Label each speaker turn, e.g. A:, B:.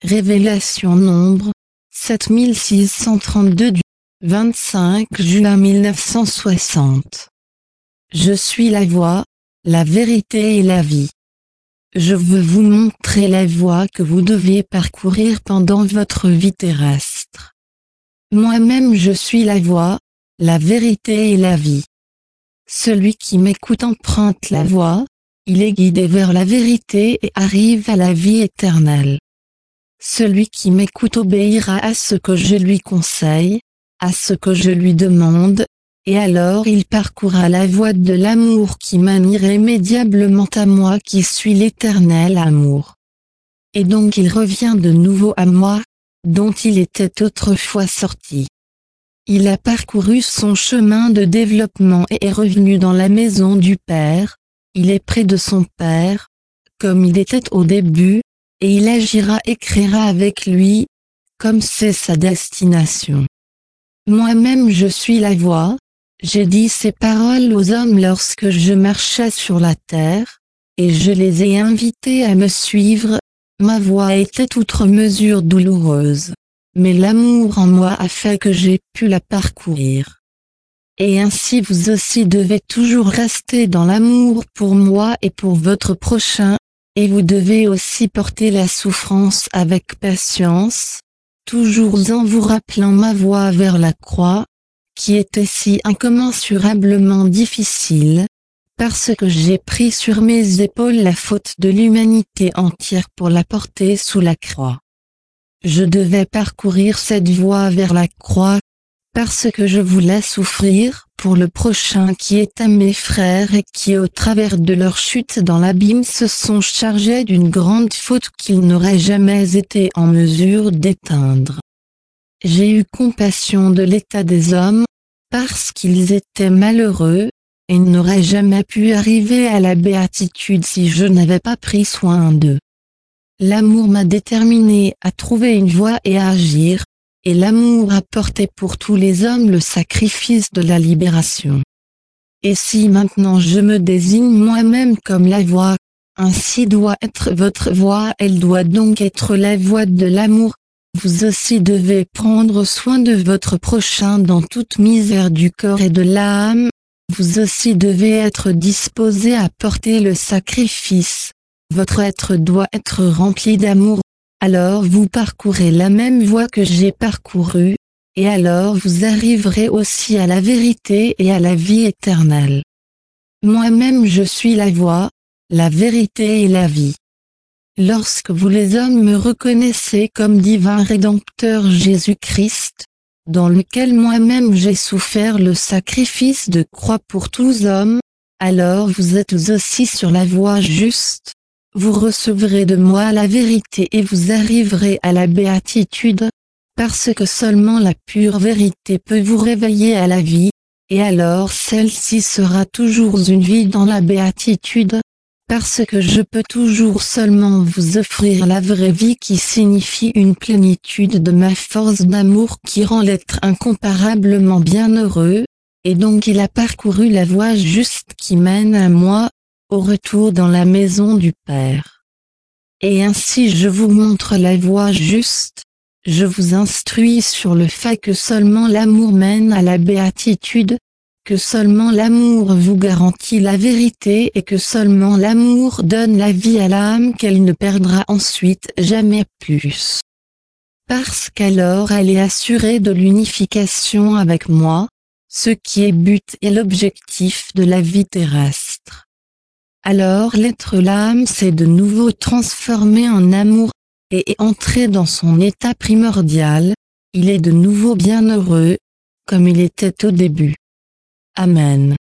A: Révélation Nombre 7632 du 25 juin 1960. Je suis la voie, la vérité et la vie. Je veux vous montrer la voie que vous devez parcourir pendant votre vie terrestre. Moi-même je suis la voie, la vérité et la vie. Celui qui m'écoute emprunte la voie, il est guidé vers la vérité et arrive à la vie éternelle. Celui qui m'écoute obéira à ce que je lui conseille, à ce que je lui demande, et alors il parcourra la voie de l'amour qui mène irrémédiablement à moi qui suis l'éternel amour. Et donc il revient de nouveau à moi, dont il était autrefois sorti. Il a parcouru son chemin de développement et est revenu dans la maison du Père, il est près de son Père, comme il était au début, et il agira et créera avec lui, comme c'est sa destination. Moi-même je suis la voie, j'ai dit ces paroles aux hommes lorsque je marchais sur la terre, et je les ai invités à me suivre, ma voie était outre mesure douloureuse, mais l'amour en moi a fait que j'ai pu la parcourir. Et ainsi vous aussi devez toujours rester dans l'amour pour moi et pour votre prochain, et vous devez aussi porter la souffrance avec patience, toujours en vous rappelant ma voie vers la croix, qui était si incommensurablement difficile, parce que j'ai pris sur mes épaules la faute de l'humanité entière pour la porter sous la croix. Je devais parcourir cette voie vers la croix, parce que je voulais souffrir pour le prochain qui est à mes frères et qui au travers de leur chute dans l'abîme se sont chargés d'une grande faute qu'ils n'auraient jamais été en mesure d'éteindre. J'ai eu compassion de l'état des hommes, parce qu'ils étaient malheureux, et n'auraient jamais pu arriver à la béatitude si je n'avais pas pris soin d'eux. L'amour m'a déterminé à trouver une voie et à agir, et l'amour a porté pour tous les hommes le sacrifice de la libération. Et si maintenant je me désigne moi-même comme la voie, ainsi doit être votre voie, elle doit donc être la voie de l'amour. Vous aussi devez prendre soin de votre prochain dans toute misère du corps et de l'âme, vous aussi devez être disposé à porter le sacrifice, votre être doit être rempli d'amour. Alors vous parcourez la même voie que j'ai parcourue, et alors vous arriverez aussi à la vérité et à la vie éternelle. Moi-même je suis la voie, la vérité et la vie. Lorsque vous les hommes me reconnaissez comme divin Rédempteur Jésus-Christ, dans lequel moi-même j'ai souffert le sacrifice de croix pour tous hommes, alors vous êtes aussi sur la voie juste. Vous recevrez de moi la vérité et vous arriverez à la béatitude, parce que seulement la pure vérité peut vous réveiller à la vie, et alors celle-ci sera toujours une vie dans la béatitude, parce que je peux toujours seulement vous offrir la vraie vie qui signifie une plénitude de ma force d'amour qui rend l'être incomparablement bienheureux, et donc il a parcouru la voie juste qui mène à moi, au retour dans la maison du Père. Et ainsi je vous montre la voie juste, je vous instruis sur le fait que seulement l'amour mène à la béatitude, que seulement l'amour vous garantit la vérité et que seulement l'amour donne la vie à l'âme qu'elle ne perdra ensuite jamais plus. Parce qu'alors elle est assurée de l'unification avec moi, ce qui est but et l'objectif de la vie terrestre. Alors l'âme s'est de nouveau transformé en amour, et est entré dans son état primordial, il est de nouveau bienheureux, comme il était au début. Amen.